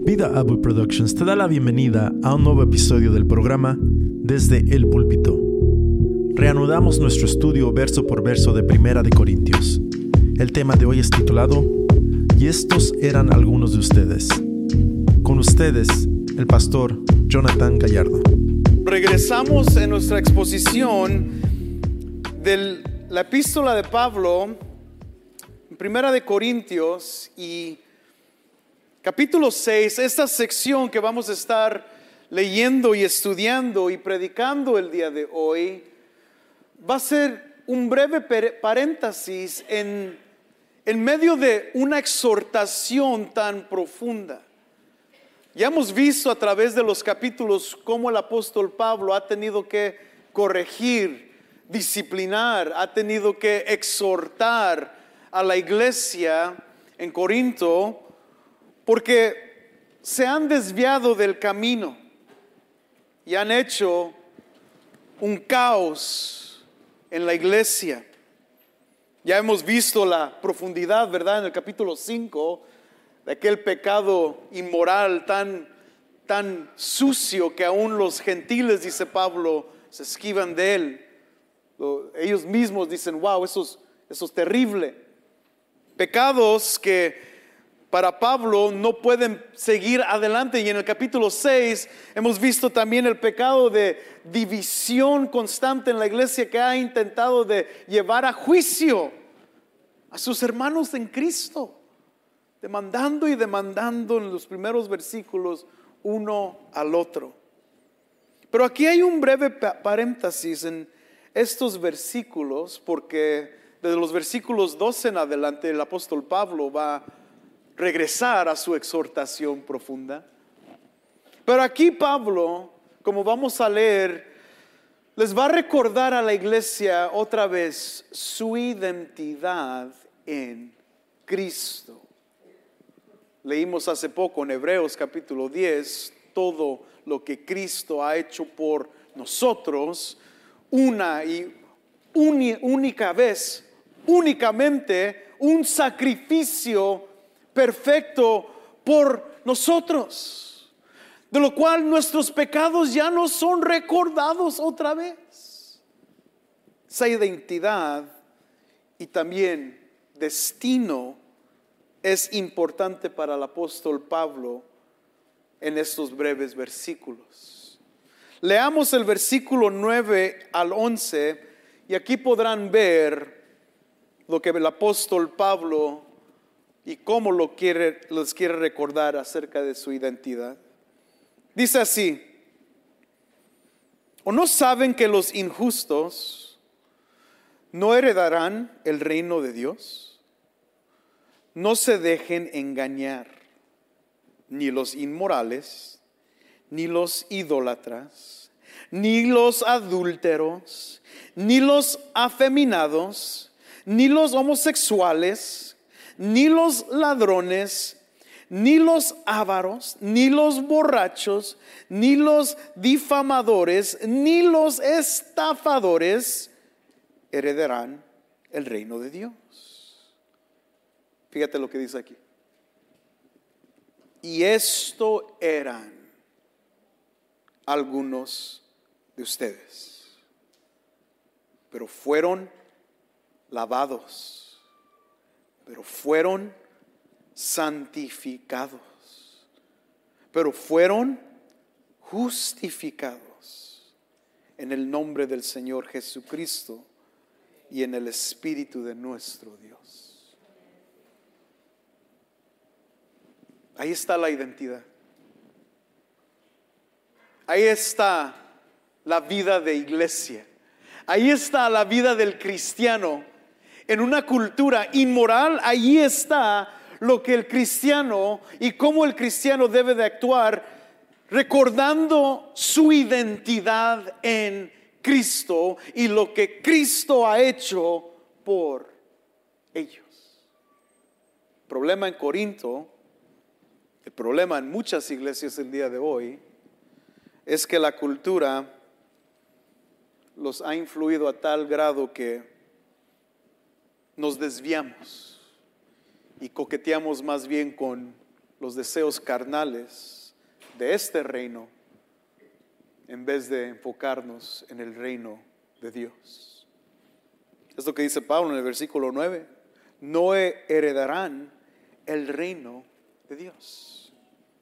Vida Abu Productions te da la bienvenida a un nuevo episodio del programa Desde el Púlpito. Reanudamos nuestro estudio verso por verso de Primera de Corintios. El tema de hoy es titulado Y estos eran algunos de ustedes. Con ustedes, el pastor Jonathan Gallardo. Regresamos en nuestra exposición de la epístola de Pablo, Primera de Corintios y capítulo 6, esta sección que vamos a estar leyendo y estudiando y predicando el día de hoy, va a ser un breve paréntesis en medio de una exhortación tan profunda. Ya hemos visto a través de los capítulos cómo el apóstol Pablo ha tenido que corregir, disciplinar, ha tenido que exhortar a la iglesia en Corinto porque se han desviado del camino y han hecho un caos en la iglesia. Ya hemos visto la profundidad, ¿verdad? En el capítulo 5 de aquel pecado inmoral tan sucio que aún los gentiles, dice Pablo, se esquivan de él. Ellos mismos dicen, wow, eso es terrible. Pecados que para Pablo no pueden seguir adelante. Y en el capítulo 6 hemos visto también el pecado de división constante en la iglesia que ha intentado de llevar a juicio a sus hermanos en Cristo, demandando y demandando en los primeros versículos uno al otro. Pero aquí hay un breve paréntesis en estos versículos, porque desde los versículos 12 en adelante el apóstol Pablo va a regresar a su exhortación profunda. Pero aquí Pablo, como vamos a leer, les va a recordar a la iglesia otra vez su identidad en Cristo. Leímos hace poco en Hebreos capítulo 10 todo lo que Cristo ha hecho por nosotros una y única vez, únicamente un sacrificio perfecto por nosotros, de lo cual nuestros pecados ya no son recordados otra vez. Esa identidad y también destino es importante para el apóstol Pablo en estos breves versículos. Leamos el versículo 9 al 11 y aquí podrán ver lo que el apóstol Pablo y cómo les quiere recordar acerca de su identidad. Dice así: ¿O no saben que los injustos no heredarán el reino de Dios? No se dejen engañar, ni los inmorales, ni los idólatras, ni los adúlteros, ni los afeminados, ni los homosexuales, ni los ladrones, ni los ávaros, ni los borrachos, ni los difamadores, ni los estafadores heredarán el reino de Dios. Fíjate lo que dice aquí. Y esto eran algunos de ustedes, pero fueron lavados, pero fueron santificados, pero fueron justificados en el nombre del Señor Jesucristo y en el Espíritu de nuestro Dios. Ahí está la identidad. Ahí está la vida de iglesia. Ahí está la vida del cristiano. En una cultura inmoral, ahí está lo que el cristiano y cómo el cristiano debe de actuar, recordando su identidad en Cristo y lo que Cristo ha hecho por ellos. El problema en Corinto, el problema en muchas iglesias el día de hoy, es que la cultura los ha influido a tal grado que nos desviamos y coqueteamos más bien con los deseos carnales de este reino en vez de enfocarnos en el reino de Dios. Es lo que dice Pablo en el versículo 9. No heredarán el reino de Dios.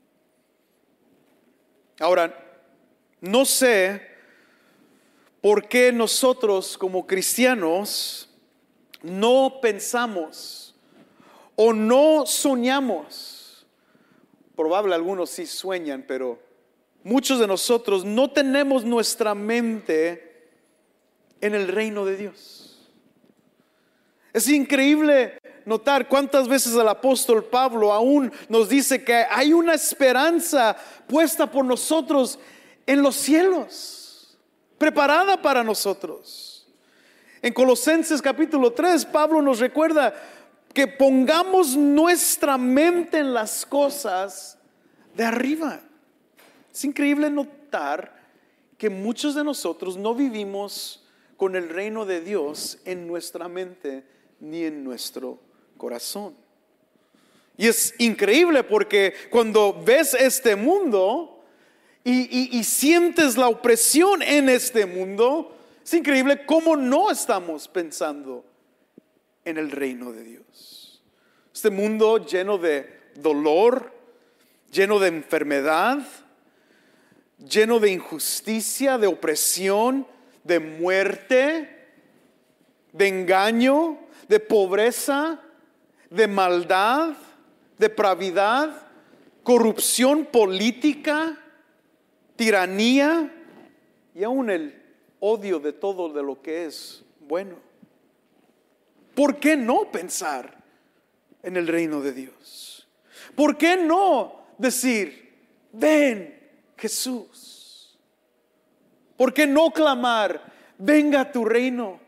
Ahora, no sé por qué nosotros como cristianos no pensamos o no soñamos. Probable algunos sí sueñan, pero muchos de nosotros no tenemos nuestra mente en el reino de Dios. Es increíble notar cuántas veces el apóstol Pablo aún nos dice que hay una esperanza puesta por nosotros en los cielos, preparada para nosotros. En Colosenses capítulo 3, Pablo nos recuerda que pongamos nuestra mente en las cosas de arriba. Es increíble notar que muchos de nosotros no vivimos con el reino de Dios en nuestra mente ni en nuestro corazón. Y es increíble porque cuando ves este mundo y sientes la opresión en este mundo, es increíble cómo no estamos pensando en el reino de Dios. Este mundo lleno de dolor, lleno de enfermedad, lleno de injusticia, de opresión, de muerte, de engaño, de pobreza, de maldad, depravidad, corrupción política, tiranía y aún el odio de todo de lo que es bueno. ¿Por qué no pensar en el reino de Dios? ¿Por qué no decir, ven Jesús? ¿Por qué no clamar, venga tu reino?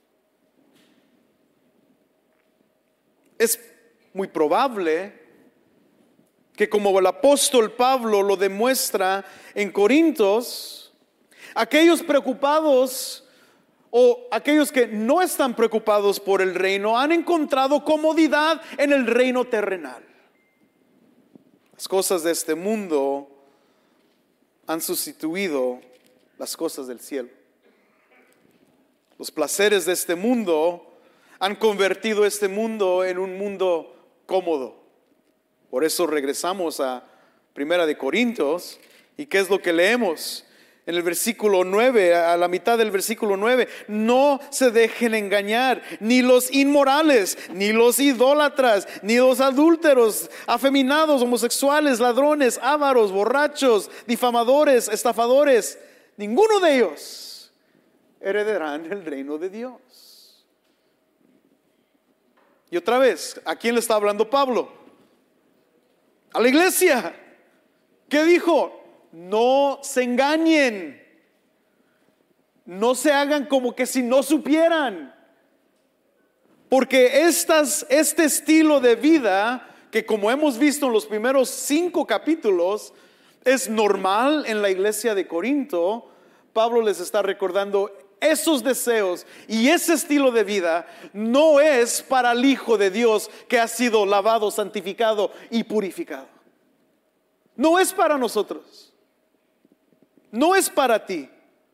Es muy probable que, como el apóstol Pablo lo demuestra en Corintios, aquellos preocupados o aquellos que no están preocupados por el reino han encontrado comodidad en el reino terrenal. Las cosas de este mundo han sustituido las cosas del cielo. Los placeres de este mundo han convertido este mundo en un mundo cómodo. Por eso regresamos a 1 Corintios. ¿Y qué es lo que leemos? En el versículo 9, a la mitad del versículo 9, no se dejen engañar, ni los inmorales, ni los idólatras, ni los adúlteros, afeminados, homosexuales, ladrones, ávaros, borrachos, difamadores, estafadores, ninguno de ellos heredarán el reino de Dios. Y otra vez, ¿a quién le está hablando Pablo? A la iglesia. ¿Qué dijo? No se engañen. No se hagan como que si no supieran. Porque este estilo de vida, que como hemos visto en los primeros 5 capítulos, es normal en la iglesia de Corinto. Pablo les está recordando esos deseos y ese estilo de vida no es para el Hijo de Dios que ha sido lavado, santificado y purificado. No es para nosotros. No es para ti.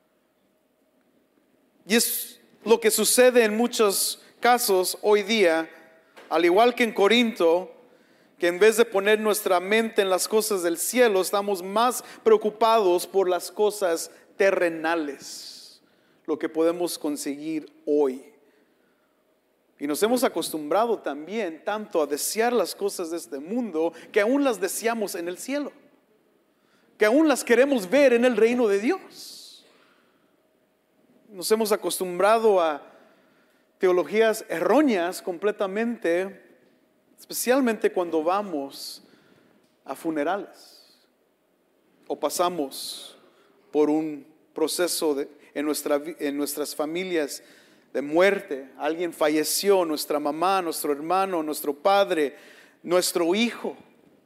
Y es lo que sucede en muchos casos hoy día, al igual que en Corinto, que en vez de poner nuestra mente en las cosas del cielo, estamos más preocupados por las cosas terrenales, lo que podemos conseguir hoy. Y nos hemos acostumbrado también tanto a desear las cosas de este mundo que aún las deseamos en el cielo, que aún las queremos ver en el reino de Dios. Nos hemos acostumbrado a teologías erróneas completamente, especialmente cuando vamos a funerales o pasamos por un proceso en nuestras familias de muerte. Alguien falleció, nuestra mamá, nuestro hermano, nuestro padre, nuestro hijo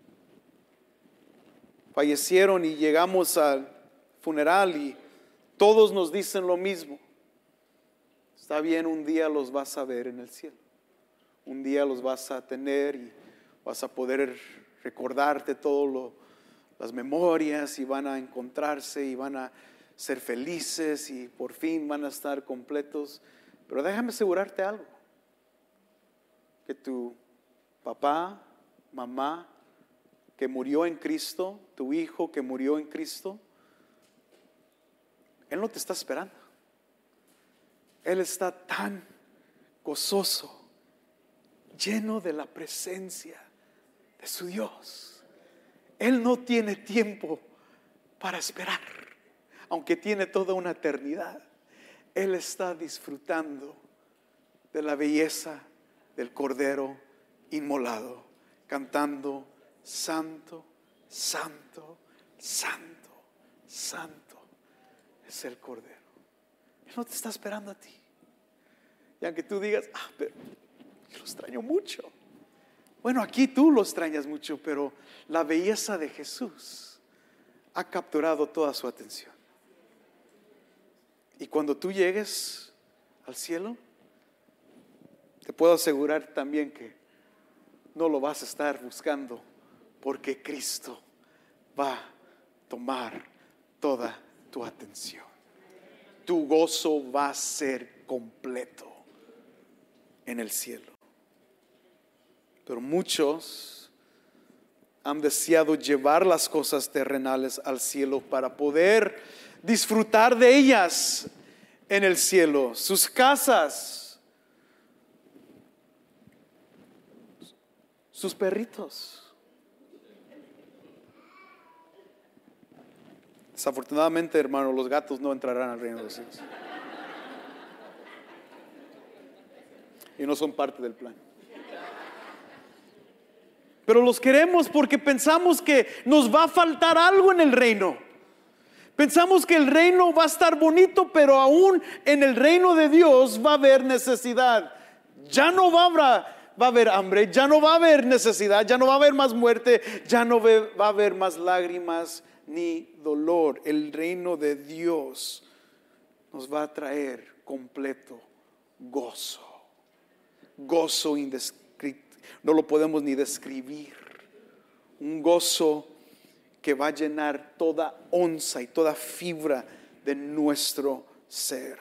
fallecieron y llegamos al funeral y todos nos dicen lo mismo. Está bien, un día los vas a ver en el cielo. Un día los vas a tener y vas a poder recordarte todo las memorias, y van a encontrarse y van a ser felices y por fin van a estar completos. Pero déjame asegurarte algo, que tu papá, mamá que murió en Cristo, tu hijo que murió en Cristo, Él no te está esperando. Él está tan gozoso, lleno de la presencia de su Dios. Él no tiene tiempo para esperar, aunque tiene toda una eternidad. Él está disfrutando de la belleza del Cordero inmolado, cantando: Santo, Santo, Santo, Santo es el Cordero. Él no te está esperando a ti. Y aunque tú digas: pero yo lo extraño mucho. Bueno, aquí tú lo extrañas mucho, pero la belleza de Jesús ha capturado toda su atención. Y cuando tú llegues al cielo, te puedo asegurar también que no lo vas a estar buscando, porque Cristo va a tomar toda tu atención. Tu gozo va a ser completo en el cielo. Pero muchos han deseado llevar las cosas terrenales al cielo para poder disfrutar de ellas en el cielo. Sus casas, sus perritos. Desafortunadamente, hermano, los gatos no entrarán al reino de los cielos. Y no son parte del plan. Pero los queremos porque pensamos que nos va a faltar algo en el reino. Pensamos que el reino va a estar bonito, pero aún en el reino de Dios va a haber necesidad. Ya no va a haber hambre, ya no va a haber necesidad, ya no va a haber más muerte, ya no va a haber más lágrimas ni dolor. El reino de Dios nos va a traer completo gozo. Gozo indescriptible. No lo podemos ni describir. Un gozo que va a llenar toda onza y toda fibra de nuestro ser.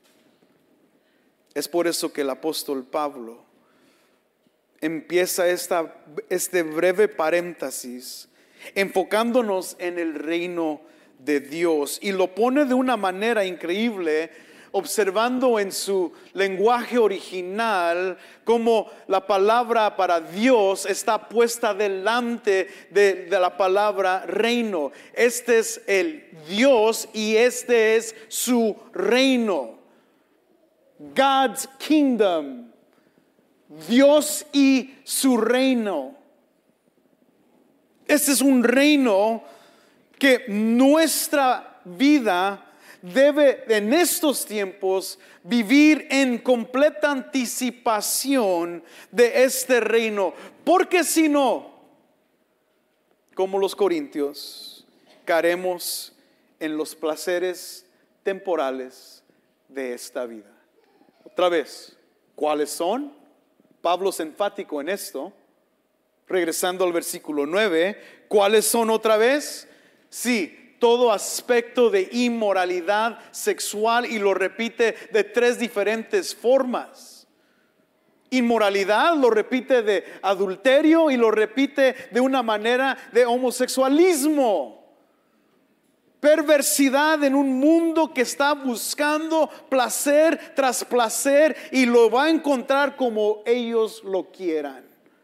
Es por eso que el apóstol Pablo empieza este breve paréntesis enfocándonos en el reino de Dios, y lo pone de una manera increíble, observando en su lenguaje original cómo la palabra para Dios está puesta delante de la palabra reino. Este es el Dios y este es su reino. God's kingdom. Dios y su reino. Este es un reino que nuestra vida debe en estos tiempos vivir en completa anticipación de este reino, porque si no, como los corintios, caeremos en los placeres temporales de esta vida. Otra vez, ¿cuáles son? Pablo es enfático en esto, regresando al versículo 9. ¿Cuáles son otra vez? Sí, todo aspecto de inmoralidad sexual, y lo repite de 3 diferentes formas. Inmoralidad lo repite de adulterio y lo repite de una manera de homosexualismo. Perversidad en un mundo que está buscando placer tras placer y lo va a encontrar como ellos lo quieran.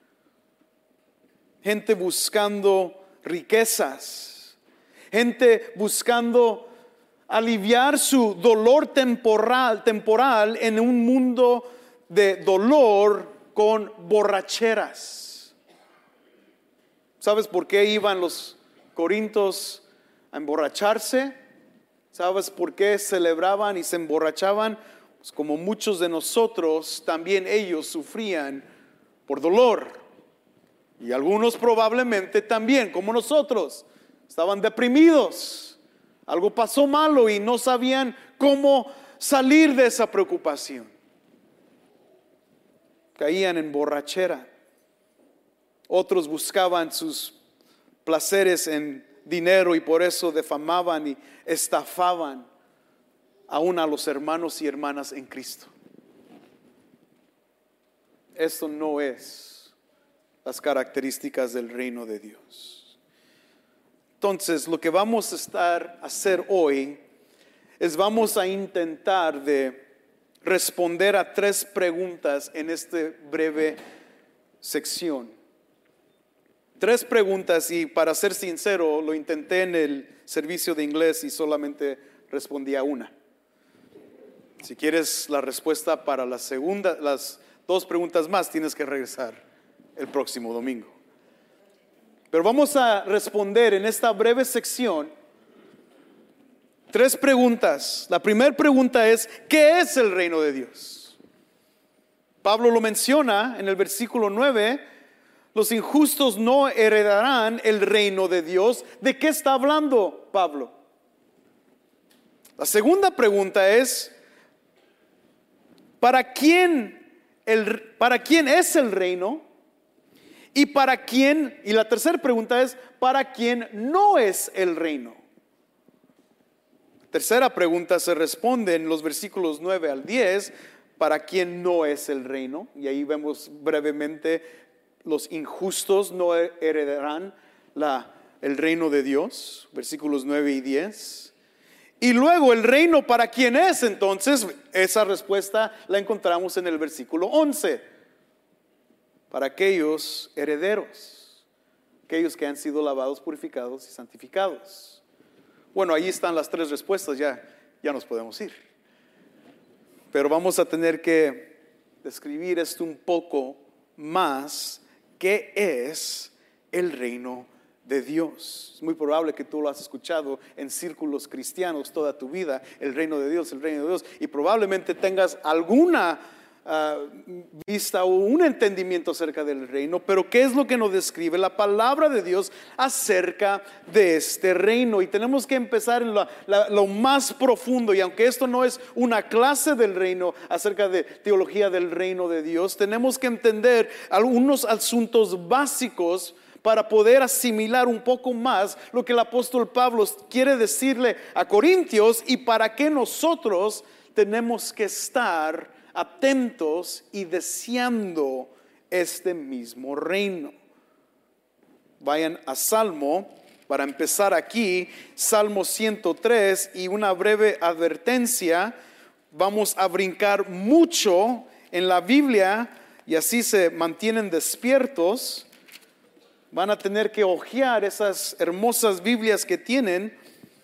Gente buscando riquezas. Gente buscando aliviar su dolor temporal en un mundo de dolor con borracheras. ¿Sabes por qué iban los corintios a emborracharse? ¿Sabes por qué celebraban y se emborrachaban? Pues como muchos de nosotros, también ellos sufrían por dolor. Y algunos probablemente también, como nosotros, estaban deprimidos. Algo pasó malo y no sabían cómo salir de esa preocupación. Caían en borrachera. Otros buscaban sus placeres en dinero y por eso difamaban y estafaban aún a los hermanos y hermanas en Cristo. Esto no es las características del reino de Dios. Entonces, lo que vamos a hacer hoy es vamos a intentar de responder a 3 preguntas en esta breve sección. 3 preguntas, y para ser sincero, lo intenté en el servicio de inglés y solamente respondí a una. Si quieres la respuesta para la segunda, las 2 preguntas más, tienes que regresar el próximo domingo. Pero vamos a responder en esta breve sección 3 preguntas. La primera pregunta es: ¿qué es el reino de Dios? Pablo lo menciona en el versículo 9: los injustos no heredarán el reino de Dios. ¿De qué está hablando Pablo? La segunda pregunta es: ¿para quién es el reino? Y la tercera pregunta es: ¿para quién no es el reino? Tercera pregunta se responde en los versículos 9 al 10, ¿para quién no es el reino? Y ahí vemos brevemente: los injustos no heredarán el reino de Dios, versículos 9 y 10. Y luego el reino, ¿para quién es? Entonces, esa respuesta la encontramos en el versículo 11. Para aquellos herederos, aquellos que han sido lavados, purificados y santificados. Bueno, ahí están las 3 respuestas, ya nos podemos ir. Pero vamos a tener que describir esto un poco más. ¿Qué es el reino de Dios? Es muy probable que tú lo has escuchado en círculos cristianos toda tu vida: el reino de Dios, el reino de Dios. Y probablemente tengas alguna vista o un entendimiento acerca del reino. Pero ¿qué es lo que nos describe la palabra de Dios acerca de este reino? Y tenemos que empezar en lo más profundo. Y aunque esto no es una clase del reino, acerca de teología del reino de Dios, tenemos que entender algunos asuntos básicos para poder asimilar un poco más lo que el apóstol Pablo quiere decirle a Corintios, y para qué nosotros tenemos que estar atentos y deseando este mismo reino. Vayan a Salmo, para empezar aquí, Salmo 103, y una breve advertencia: vamos a brincar mucho en la Biblia y así se mantienen despiertos. Van a tener que hojear esas hermosas Biblias que tienen.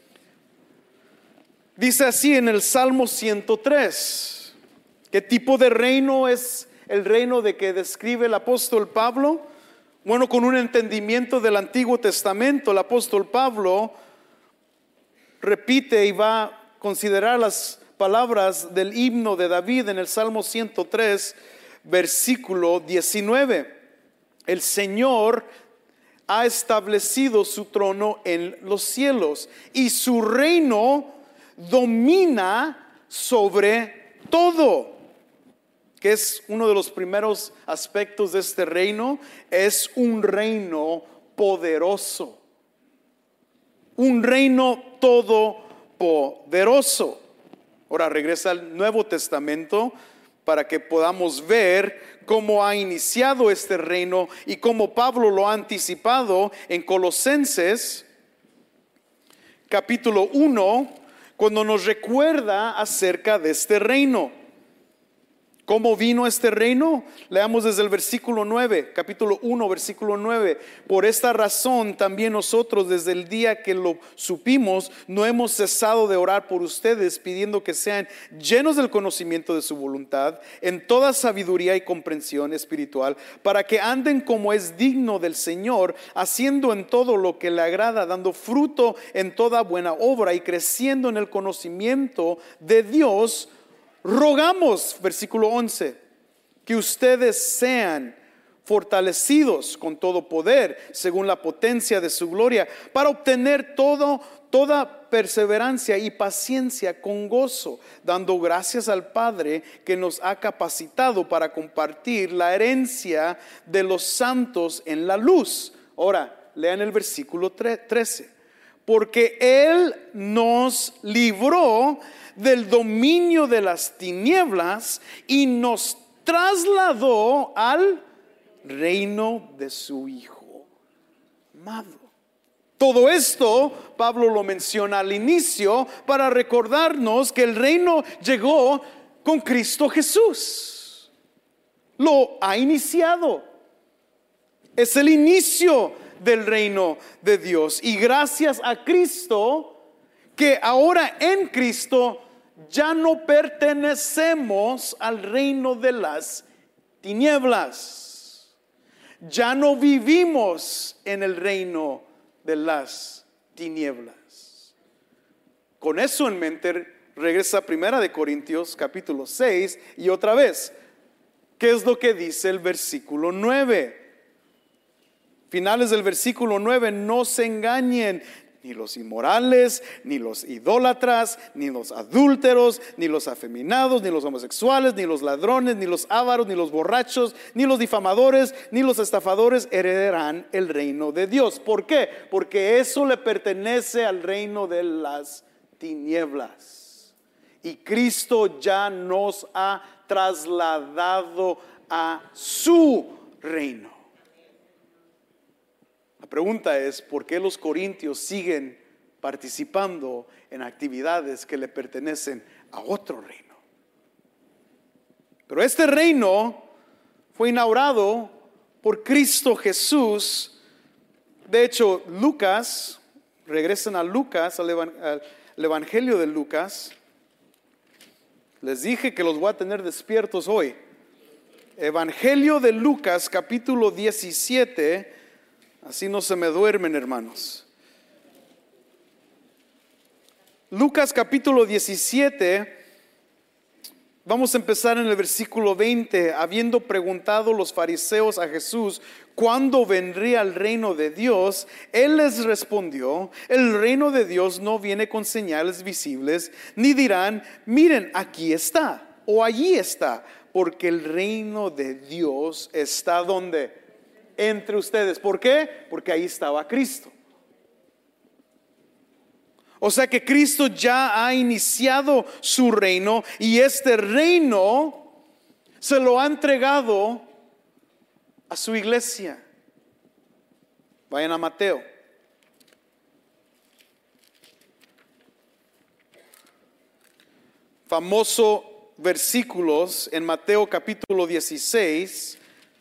Dice así en el Salmo 103. ¿Qué tipo de reino es el reino de que describe el apóstol Pablo? Bueno, con un entendimiento del Antiguo Testamento, el apóstol Pablo repite y va a considerar las palabras del himno de David en el Salmo 103, versículo 19. El Señor ha establecido su trono en los cielos y su reino domina sobre todo. Que es uno de los primeros aspectos de este reino: es un reino poderoso, un reino todopoderoso. Ahora regresa al Nuevo Testamento para que podamos ver cómo ha iniciado este reino y cómo Pablo lo ha anticipado en Colosenses capítulo 1, cuando nos recuerda acerca de este reino. ¿Cómo vino este reino? Leamos desde el versículo 9, capítulo 1, versículo 9. Por esta razón también nosotros, desde el día que lo supimos, no hemos cesado de orar por ustedes, pidiendo que sean llenos del conocimiento de su voluntad, en toda sabiduría y comprensión espiritual, para que anden como es digno del Señor, haciendo en todo lo que le agrada, dando fruto en toda buena obra y creciendo en el conocimiento de Dios. Rogamos, versículo 11, que ustedes sean fortalecidos con todo poder, según la potencia de su gloria, para obtener toda perseverancia y paciencia con gozo, dando gracias al Padre que nos ha capacitado para compartir la herencia de los santos en la luz. Ahora, lean el versículo 13. Porque Él nos libró del dominio de las tinieblas y nos trasladó al reino de su Hijo amado. Todo esto Pablo lo menciona al inicio para recordarnos que el reino llegó con Cristo Jesús. Lo ha iniciado. Es el inicio del reino de Dios. Y gracias a Cristo, que ahora en Cristo ya no pertenecemos al reino de las tinieblas. Ya no vivimos en el reino de las tinieblas. Con eso en mente, regresa a 1 Corintios capítulo 6 y otra vez, ¿qué es lo que dice el versículo 9? Finales del versículo 9, no se engañen, ni los inmorales, ni los idólatras, ni los adúlteros, ni los afeminados, ni los homosexuales, ni los ladrones, ni los ávaros, ni los borrachos, ni los difamadores, ni los estafadores heredarán el reino de Dios. ¿Por qué? Porque eso le pertenece al reino de las tinieblas. Y Cristo ya nos ha trasladado a su reino. La pregunta es, ¿por qué los corintios siguen participando en actividades que le pertenecen a otro reino? Pero este reino fue inaugurado por Cristo Jesús. De hecho, Lucas, regresen a Lucas, al Evangelio de Lucas. Les dije que los voy a tener despiertos hoy. Evangelio de Lucas, capítulo 17. Así no se me duermen, hermanos. Lucas capítulo 17, vamos a empezar en el versículo 20. Habiendo preguntado los fariseos a Jesús cuándo vendría el reino de Dios, Él les respondió: el reino de Dios no viene con señales visibles, ni dirán, miren, aquí está o allí está, porque el reino de Dios está ¿dónde? Entre ustedes. ¿Por qué? Porque ahí estaba Cristo. O sea que Cristo ya ha iniciado su reino y este reino se lo ha entregado a su iglesia. Vayan a Mateo. Famoso versículos en Mateo capítulo 16.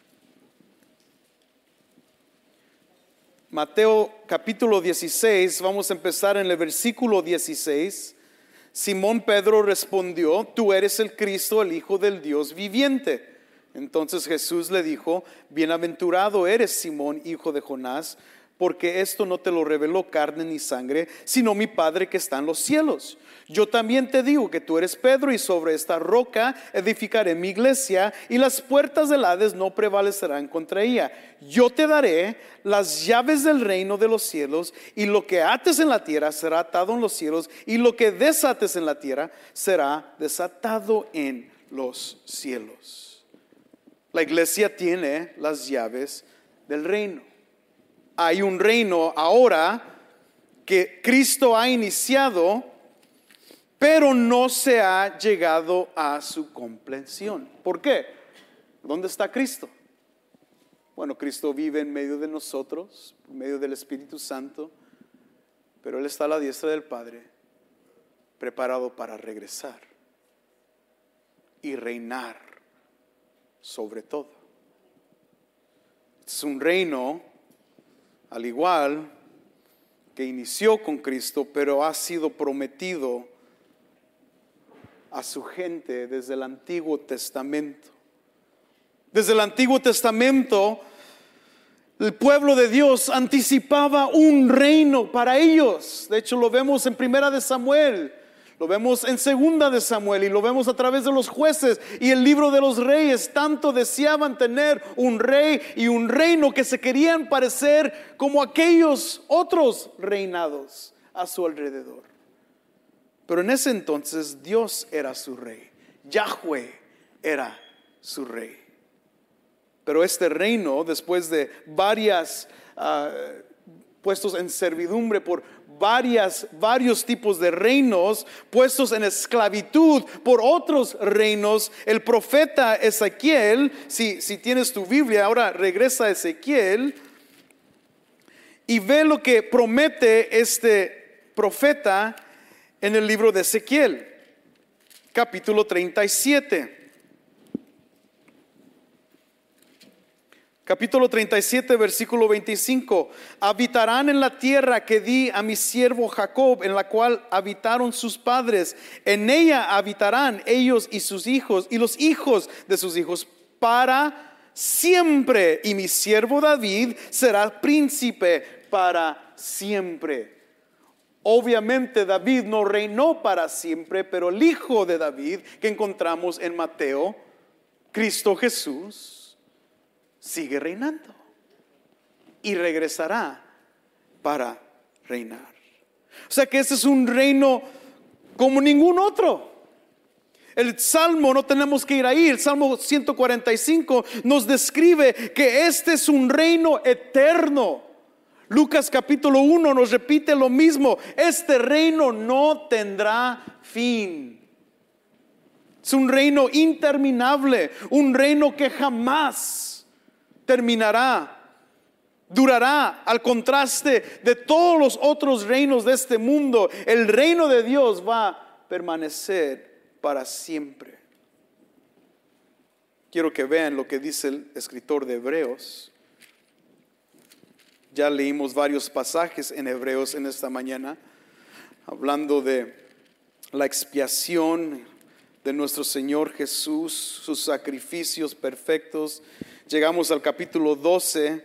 Mateo capítulo 16, vamos a empezar en el versículo 16. Simón Pedro respondió: tú eres el Cristo, el Hijo del Dios viviente. Entonces Jesús le dijo: bienaventurado eres, Simón, hijo de Jonás, porque esto no te lo reveló carne ni sangre, sino mi Padre que está en los cielos. Yo también te digo que tú eres Pedro, y sobre esta roca edificaré mi iglesia, y las puertas del Hades no prevalecerán contra ella. Yo te daré las llaves del reino de los cielos, y lo que ates en la tierra será atado en los cielos, y lo que desates en la tierra será desatado en los cielos. La iglesia tiene las llaves del reino. Hay un reino ahora que Cristo ha iniciado, pero no se ha llegado a su compleción. ¿Por qué? ¿Dónde está Cristo? Bueno, Cristo vive en medio de nosotros, en medio del Espíritu Santo, pero Él está a la diestra del Padre, preparado para regresar y reinar sobre todo. Es un reino, al igual que inició con Cristo, pero ha sido prometido a su gente desde el Antiguo Testamento. Desde el Antiguo Testamento, el pueblo de Dios anticipaba un reino para ellos. De hecho, lo vemos en 1 de Samuel. Lo vemos en Segunda de Samuel y lo vemos a través de los jueces y el libro de los reyes. Tanto deseaban tener un rey y un reino que se querían parecer como aquellos otros reinados a su alrededor. Pero en ese entonces Dios era su rey. Yahweh era su rey. Pero este reino, después de varias puestos en servidumbre por varios tipos de reinos, puestos en esclavitud por otros reinos, el profeta Ezequiel, si tienes tu Biblia, ahora regresa a Ezequiel y ve lo que promete este profeta en el libro de Ezequiel, capítulo 37. Capítulo 37, versículo 25. Habitarán en la tierra que di a mi siervo Jacob, en la cual habitaron sus padres. En ella habitarán ellos y sus hijos y los hijos de sus hijos para siempre. Y mi siervo David será príncipe para siempre. Obviamente David no reinó para siempre, pero el hijo de David que encontramos en Mateo, Cristo Jesús, sigue reinando y regresará para reinar. O sea que este es un reino como ningún otro. El Salmo, no tenemos que ir ahí, el Salmo 145 nos describe que este es un reino eterno. Lucas capítulo 1 nos repite lo mismo. Este reino no tendrá fin. Es un reino interminable, un reino que jamás terminará, durará. Al contraste de todos los otros reinos de este mundo, el reino de Dios va a permanecer para siempre. Quiero que vean lo que dice el escritor de Hebreos. Ya leímos varios pasajes en Hebreos en esta mañana, hablando de la expiación de nuestro Señor Jesús, sus sacrificios perfectos. Llegamos al capítulo 12.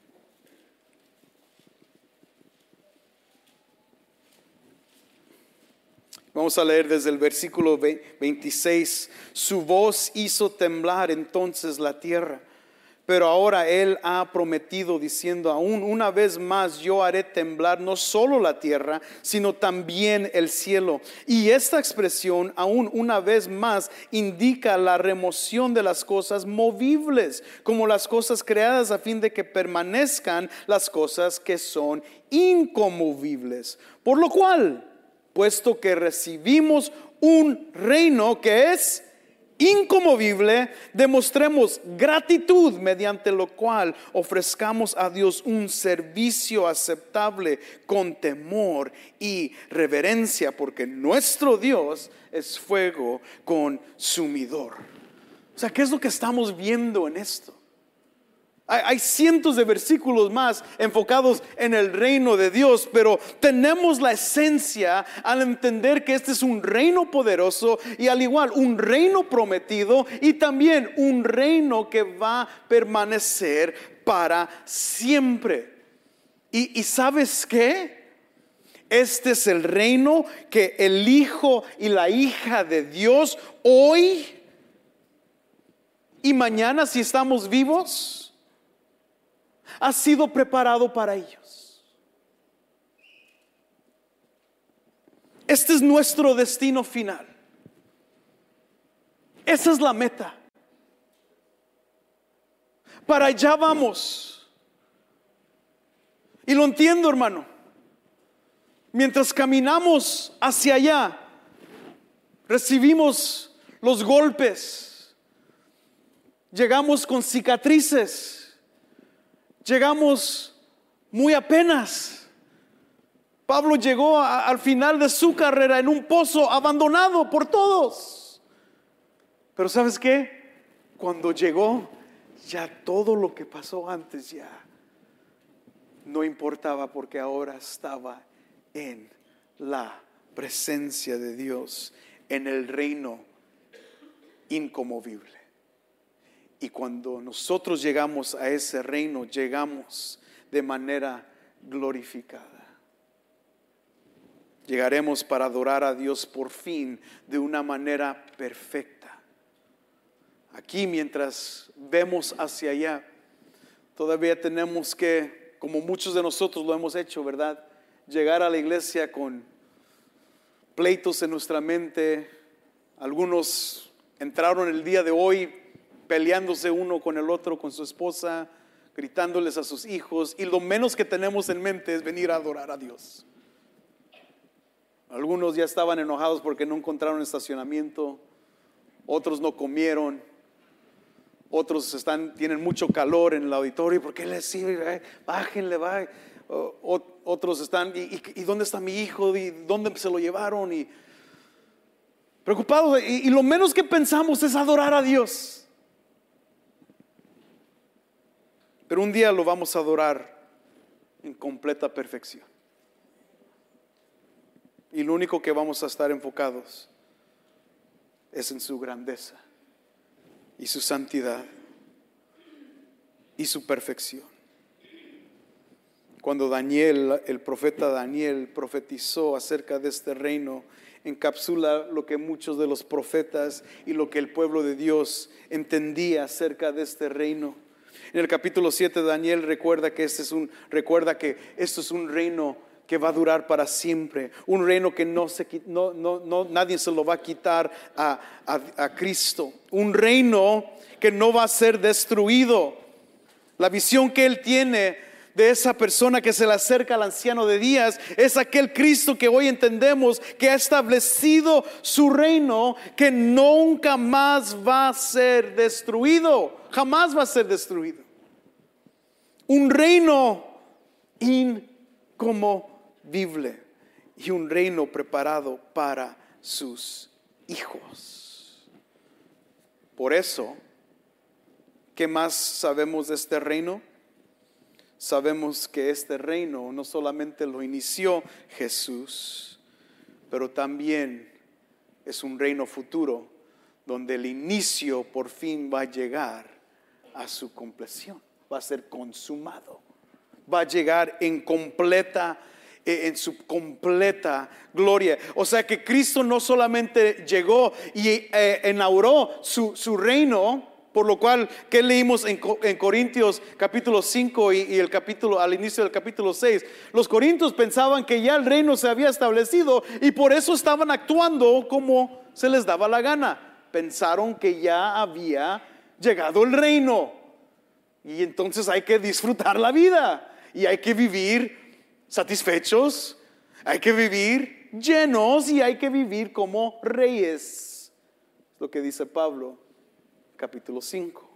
Vamos a leer desde el versículo 26. Su voz hizo temblar entonces la tierra. Pero ahora Él ha prometido diciendo: aún una vez más yo haré temblar no solo la tierra, sino también el cielo. Y esta expresión, aún una vez más, indica la remoción de las cosas movibles, como las cosas creadas, a fin de que permanezcan las cosas que son inconmovibles. Por lo cual, puesto que recibimos un reino que es inconmovible, demostremos gratitud, mediante lo cual ofrezcamos a Dios un servicio aceptable con temor y reverencia, porque nuestro Dios es fuego consumidor. O sea, ¿qué es lo que estamos viendo en esto? Hay cientos de versículos más enfocados en el reino de Dios, pero tenemos la esencia al entender que este es un reino poderoso y al igual un reino prometido y también un reino que va a permanecer para siempre. ¿Y sabes qué? Este es el reino que el hijo y la hija de Dios hoy y mañana, si estamos vivos, ha sido preparado para ellos. Este es nuestro destino final. Esa es la meta. Para allá vamos. Y lo entiendo, hermano. Mientras caminamos hacia allá, recibimos los golpes. Llegamos con cicatrices. Llegamos muy apenas. Pablo llegó al final de su carrera en un pozo abandonado por todos. Pero ¿sabes qué? Cuando llegó, ya todo lo que pasó antes ya no importaba, porque ahora estaba en la presencia de Dios, en el reino inconmovible. Y cuando nosotros llegamos a ese reino, llegamos de manera glorificada. llegaremos para adorar a Dios por fin de una manera perfecta. Aquí, mientras vemos hacia allá, todavía tenemos que, como muchos de nosotros lo hemos hecho, ¿verdad?, llegar a la iglesia con pleitos en nuestra mente. Algunos entraron el día de hoy peleándose uno con el otro, con su esposa, gritándoles a sus hijos, y lo menos que tenemos en mente es venir a adorar a Dios. Algunos ya estaban enojados porque no encontraron estacionamiento, otros no comieron, otros tienen mucho calor en el auditorio. ¿Por qué les sirve? Bájenle, va. Otros están, ¿y dónde está mi hijo? ¿Y dónde se lo llevaron? Y preocupados, y lo menos que pensamos es adorar a Dios. Pero un día lo vamos a adorar en completa perfección. Y lo único que vamos a estar enfocados es en su grandeza y su santidad y su perfección. Cuando Daniel, el profeta Daniel, profetizó acerca de este reino, encapsula lo que muchos de los profetas y lo que el pueblo de Dios entendía acerca de este reino. En el capítulo 7 Daniel recuerda que esto es un reino que va a durar para siempre, un reino que nadie se lo va a quitar a Cristo, un reino que no va a ser destruido. La visión que él tiene de esa persona que se le acerca al anciano de días es aquel Cristo que hoy entendemos que ha establecido su reino, que nunca más va a ser destruido, jamás va a ser destruido. Un reino inconmovible y un reino preparado para sus hijos. Por eso, ¿qué más sabemos de este reino? Sabemos que este reino no solamente lo inició Jesús, pero también es un reino futuro donde el inicio por fin va a llegar a su compleción, va a ser consumado, va a llegar en su completa gloria. O sea que Cristo no solamente llegó y inauguró su reino, por lo cual, ¿qué leímos en Corintios capítulo 5 y el capítulo, al inicio del capítulo 6? Los corintios pensaban que ya el reino se había establecido y por eso estaban actuando como se les daba la gana. Pensaron que ya había llegado el reino y entonces hay que disfrutar la vida y hay que vivir satisfechos, hay que vivir llenos y hay que vivir como reyes. Es lo que dice Pablo, capítulo 5.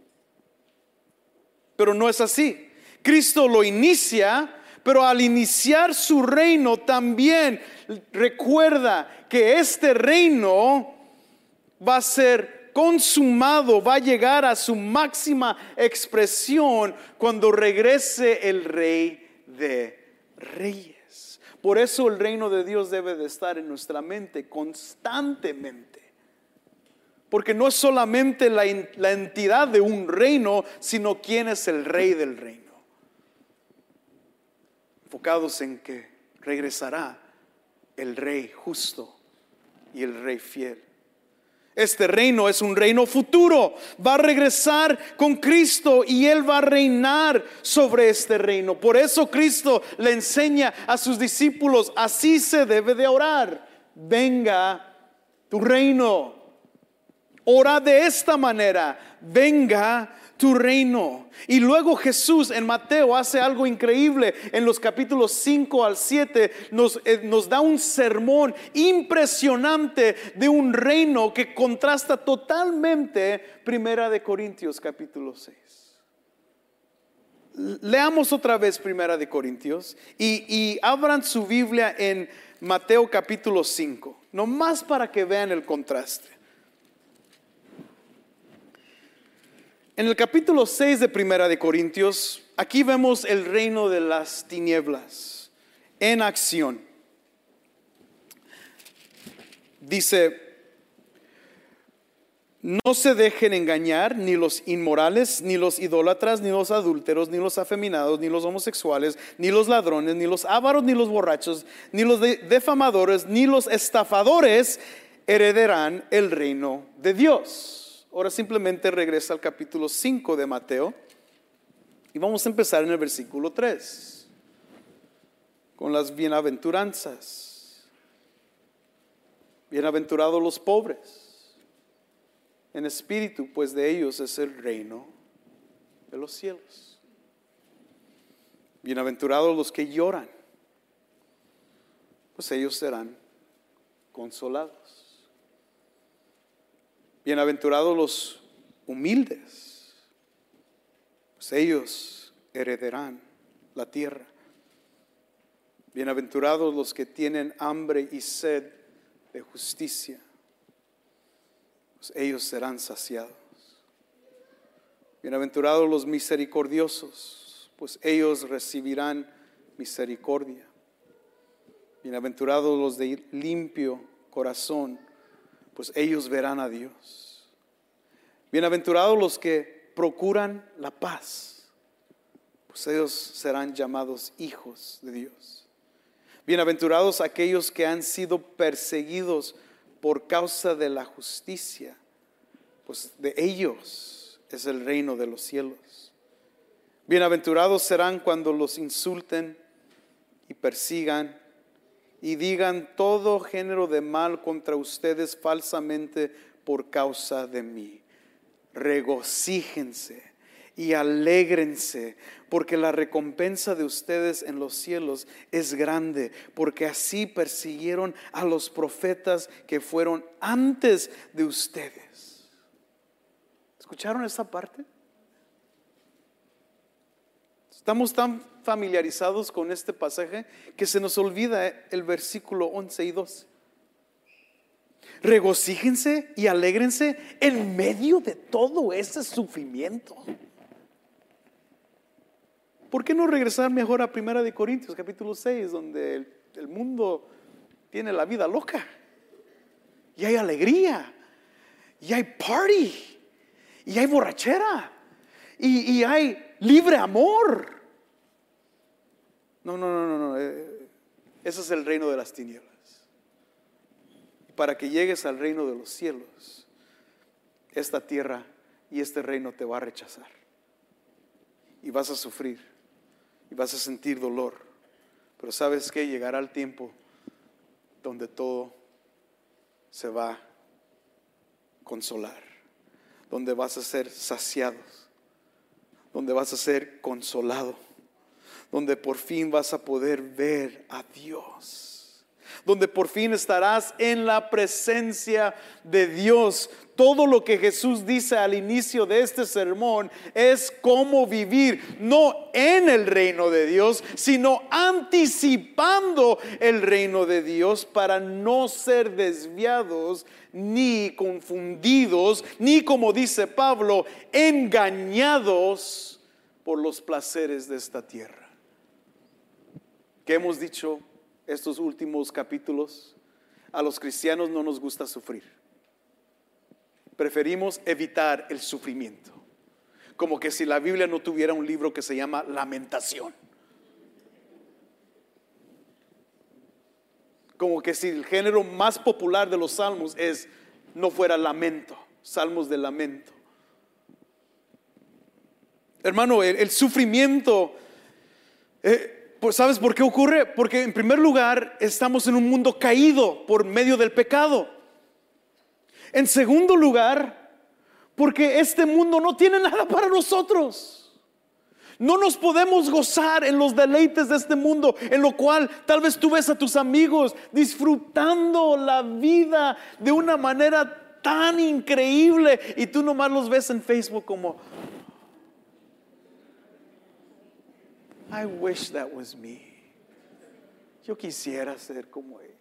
Pero no es así. Cristo lo inicia, pero al iniciar su reino también recuerda que este reino va a ser consumado, va a llegar a su máxima expresión cuando regrese el Rey de Reyes. Por eso el reino de Dios debe de estar en nuestra mente constantemente. Porque no es solamente la entidad de un reino, sino quién es el rey del reino. Enfocados en que regresará el rey justo y el rey fiel. Este reino es un reino futuro. Va a regresar con Cristo y Él va a reinar sobre este reino. Por eso Cristo le enseña a sus discípulos, así se debe de orar: venga tu reino. Ora de esta manera: venga tu reino. Y luego Jesús en Mateo hace algo increíble. En los capítulos 5 al 7 nos da un sermón impresionante de un reino que contrasta totalmente Primera de Corintios capítulo 6. Leamos otra vez Primera de Corintios y abran su Biblia en Mateo capítulo 5, nomás para que vean el contraste. En el capítulo 6 de Primera de Corintios, aquí vemos el reino de las tinieblas en acción. Dice: No se dejen engañar ni los inmorales, ni los idólatras, ni los adúlteros, ni los afeminados, ni los homosexuales, ni los ladrones, ni los ávaros, ni los borrachos, ni los defamadores, ni los estafadores heredarán el reino de Dios. Ahora simplemente regresa al capítulo 5 de Mateo y vamos a empezar en el versículo 3 con las bienaventuranzas. Bienaventurados los pobres en espíritu, pues de ellos es el reino de los cielos. Bienaventurados los que lloran, pues ellos serán consolados. Bienaventurados los humildes, pues ellos heredarán la tierra. Bienaventurados los que tienen hambre y sed de justicia, pues ellos serán saciados. Bienaventurados los misericordiosos, pues ellos recibirán misericordia. Bienaventurados los de limpio corazón, pues ellos verán a Dios. Bienaventurados los que procuran la paz, pues ellos serán llamados hijos de Dios. Bienaventurados aquellos que han sido perseguidos por causa de la justicia, pues de ellos es el reino de los cielos. Bienaventurados serán cuando los insulten y persigan y digan todo género de mal contra ustedes falsamente por causa de mí. Regocíjense y alégrense, porque la recompensa de ustedes en los cielos es grande, porque así persiguieron a los profetas que fueron antes de ustedes. ¿Escucharon esa parte? Estamos tan familiarizados con este pasaje que se nos olvida el versículo 11 y 12. Regocíjense y alégrense en medio de todo ese sufrimiento. ¿Por qué no regresar mejor a 1 Corintios capítulo 6, donde el mundo tiene la vida loca y hay alegría y hay party y hay borrachera y hay libre amor? No. Ese es el reino de las tinieblas. Y para que llegues al reino de los cielos, esta tierra y este reino te va a rechazar. Y vas a sufrir. Y vas a sentir dolor. Pero ¿sabes qué? Llegará el tiempo donde todo se va a consolar. Donde vas a ser saciado. Donde vas a ser consolado. Donde por fin vas a poder ver a Dios. Donde por fin estarás en la presencia de Dios. Todo lo que Jesús dice al inicio de este sermón es cómo vivir, no en el reino de Dios, sino anticipando el reino de Dios para no ser desviados, ni confundidos, ni, como dice Pablo, engañados por los placeres de esta tierra. ¿Qué hemos dicho estos últimos capítulos? A los cristianos no nos gusta sufrir. Preferimos evitar el sufrimiento. Como que si la Biblia no tuviera un libro que se llama Lamentación. Como que si el género más popular de los salmos no fuera lamento, salmos de lamento. Hermano, el sufrimiento, pues ¿sabes por qué ocurre? Porque en primer lugar estamos en un mundo caído por medio del pecado. En segundo lugar, porque este mundo no tiene nada para nosotros. No nos podemos gozar en los deleites de este mundo, en lo cual tal vez tú ves a tus amigos disfrutando la vida de una manera tan increíble y tú nomás los ves en Facebook como I wish that was me. Yo quisiera ser como ellos.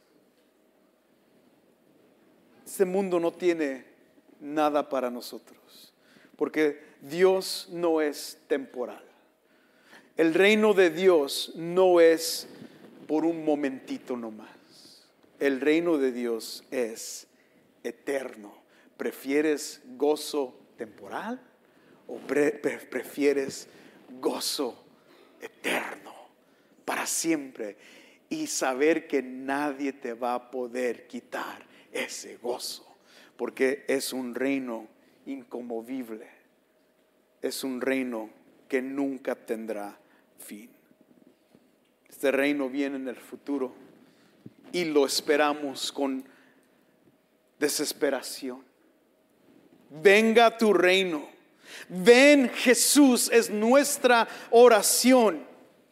Este mundo no tiene nada para nosotros, porque Dios no es temporal. El reino de Dios no es por un momentito nomás. El reino de Dios es eterno, ¿Prefieres gozo temporal o prefieres gozo eterno para siempre y saber que nadie te va a poder quitar ese gozo? Porque es un reino inconmovible, es un reino que nunca tendrá fin. Este reino viene en el futuro y lo esperamos con desesperación. Venga tu reino. Ven, Jesús, es nuestra oración.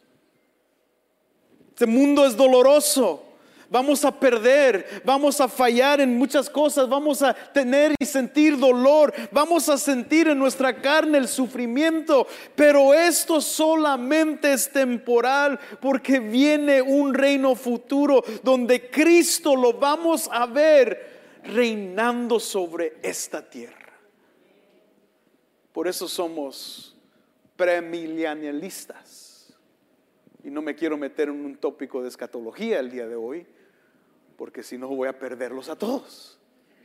Este mundo es doloroso. Vamos a perder, vamos a fallar en muchas cosas, vamos a tener y sentir dolor, vamos a sentir en nuestra carne el sufrimiento, pero esto solamente es temporal, porque viene un reino futuro donde Cristo lo vamos a ver reinando sobre esta tierra. Por eso somos premilenialistas. Y no me quiero meter en un tópico de escatología el día de hoy, porque si no voy a perderlos a todos.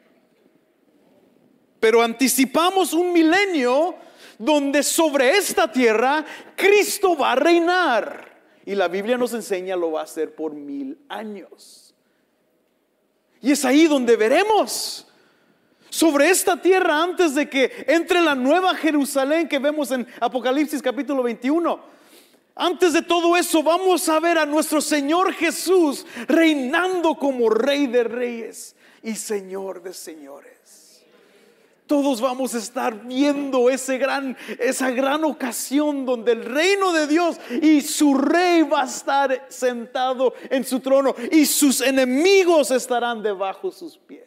Pero anticipamos un milenio donde sobre esta tierra Cristo va a reinar. Y la Biblia nos enseña lo va a hacer por 1000 años. Y es ahí donde veremos sobre esta tierra, antes de que entre la nueva Jerusalén que vemos en Apocalipsis capítulo 21. Antes de todo eso, vamos a ver a nuestro Señor Jesús reinando como Rey de Reyes y Señor de Señores. Todos vamos a estar viendo esa gran ocasión donde el reino de Dios y su Rey va a estar sentado en su trono y sus enemigos estarán debajo de sus pies.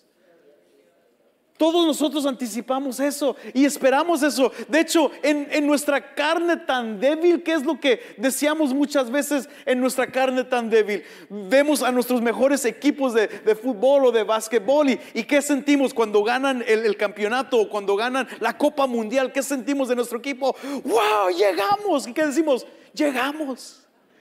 Todos nosotros anticipamos eso y esperamos eso. De hecho, en nuestra carne tan débil, ¿qué es lo que deseamos muchas veces en nuestra carne tan débil? Vemos a nuestros mejores equipos de fútbol o de básquetbol y ¿qué sentimos cuando ganan el campeonato o cuando ganan la Copa Mundial? ¿Qué sentimos de nuestro equipo? ¡Wow! ¡Llegamos! ¿Y qué decimos? ¡Llegamos!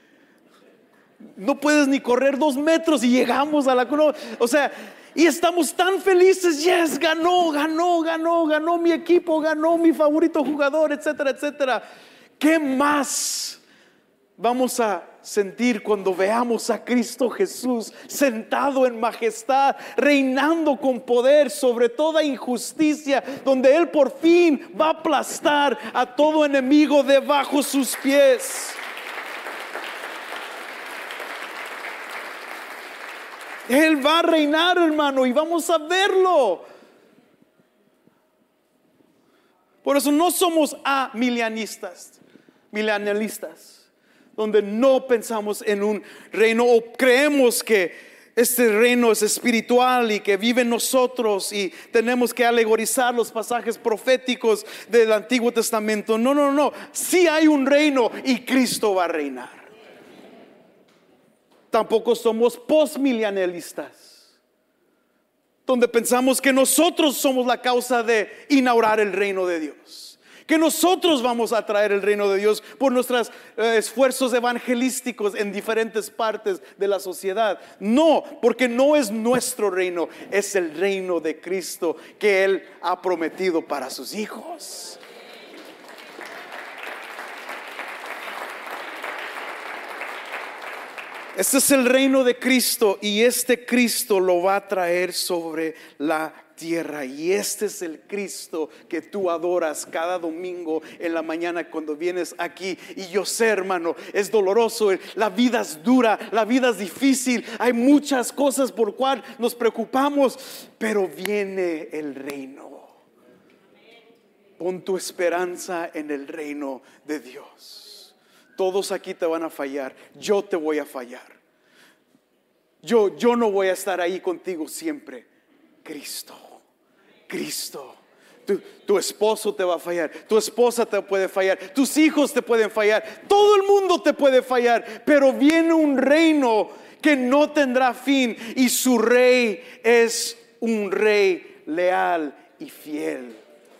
No puedes ni correr 2 metros y llegamos a la cuna. O sea, y estamos tan felices. Yes, ganó mi equipo, ganó mi favorito jugador, etcétera, etcétera. ¿Qué más vamos a sentir cuando veamos a Cristo Jesús sentado en majestad, reinando con poder sobre toda injusticia, donde Él por fin va a aplastar a todo enemigo debajo sus pies? Él va a reinar, hermano, y vamos a verlo. Por eso no somos milenialistas, donde no pensamos en un reino o creemos que este reino es espiritual y que vive en nosotros y tenemos que alegorizar los pasajes proféticos del Antiguo Testamento. No. Sí hay un reino y Cristo va a reinar. Tampoco somos postmilenialistas, donde pensamos que nosotros somos la causa de inaugurar el reino de Dios, que nosotros vamos a traer el reino de Dios por nuestros esfuerzos evangelísticos en diferentes partes de la sociedad. No, porque no es nuestro reino, es el reino de Cristo que Él ha prometido para sus hijos. Este es el reino de Cristo y este Cristo lo va a traer sobre la tierra. Y este es el Cristo que tú adoras cada domingo en la mañana cuando vienes aquí. Y yo sé, hermano, es doloroso, la vida es dura, la vida es difícil, hay muchas cosas por cual nos preocupamos, pero viene el reino. Pon tu esperanza en el reino de Dios. Todos aquí te van a fallar, yo te voy a fallar. Yo no voy a estar ahí contigo siempre. Cristo. Tu esposo te va a fallar, tu esposa te puede fallar, tus hijos te pueden fallar, todo el mundo te puede fallar, pero viene un reino que no tendrá fin y su rey es un rey leal y fiel.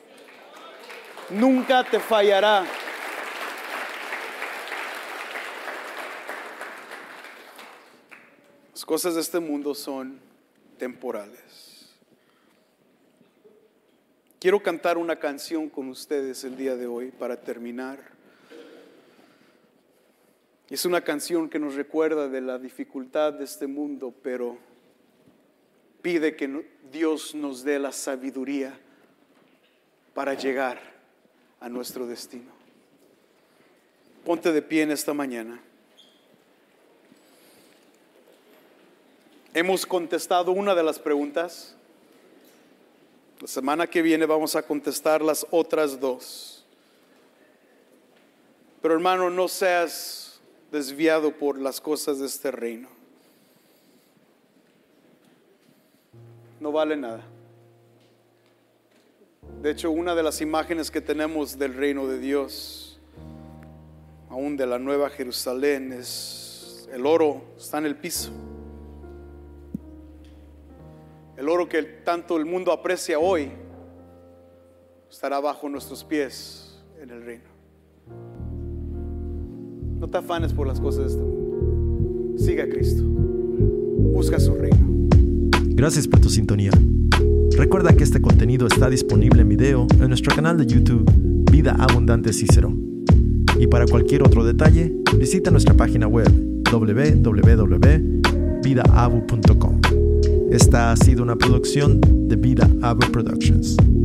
Nunca te fallará. Las cosas de este mundo son temporales. quiero cantar una canción con ustedes el día de hoy para terminar. Es una canción que nos recuerda de la dificultad de este mundo, pero pide que Dios nos dé la sabiduría para llegar a nuestro destino. Ponte de pie en esta mañana. Hemos contestado una de las preguntas. La semana que viene vamos a contestar las otras dos. Pero hermano, no seas desviado por las cosas de este reino. No vale nada. De hecho, una de las imágenes que tenemos del reino de Dios, aún de la Nueva Jerusalén, es el oro está en el piso. El oro que tanto el mundo aprecia hoy estará bajo nuestros pies en el reino. No te afanes por las cosas de este mundo. Siga a Cristo. Busca su reino. Gracias por tu sintonía. Recuerda que este contenido está disponible en video en nuestro canal de YouTube Vida Abundante Cícero. Y para cualquier otro detalle, visita nuestra página web www.vidaabu.com. Esta ha sido una producción de Vida Abu Productions.